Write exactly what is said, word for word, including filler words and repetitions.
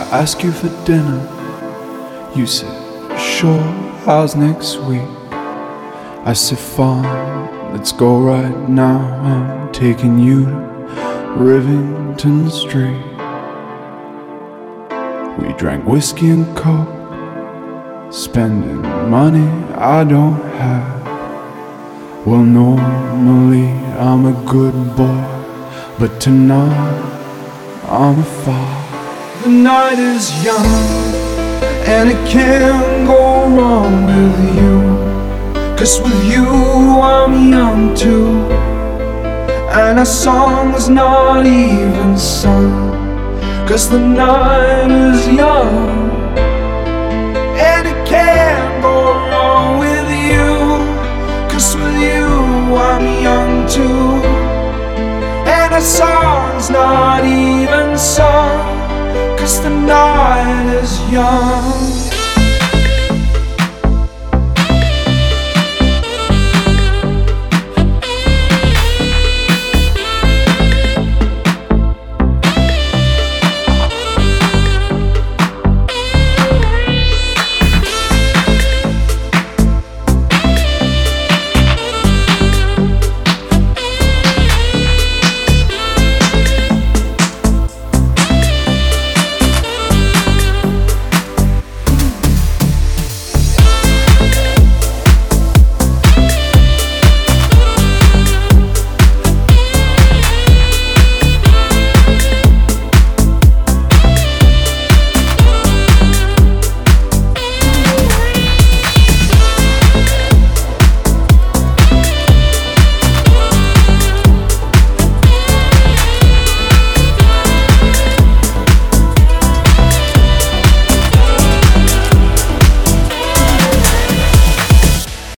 ask you for dinner. You said, sure, how's next week? I said, fine, let's go right now. I'm taking you to Rivington Street. We drank whiskey and coke, spending money I don't have. Well, normally I'm a good boy, but tonight I'm a foul. The night is young, and it can't go wrong with you. 'Cause with you I'm young too, and our song's not even sung. 'Cause the night is young, and it can't go wrong with you. 'Cause with you I'm young too, and our song's not even sung. 'Cause the night is young.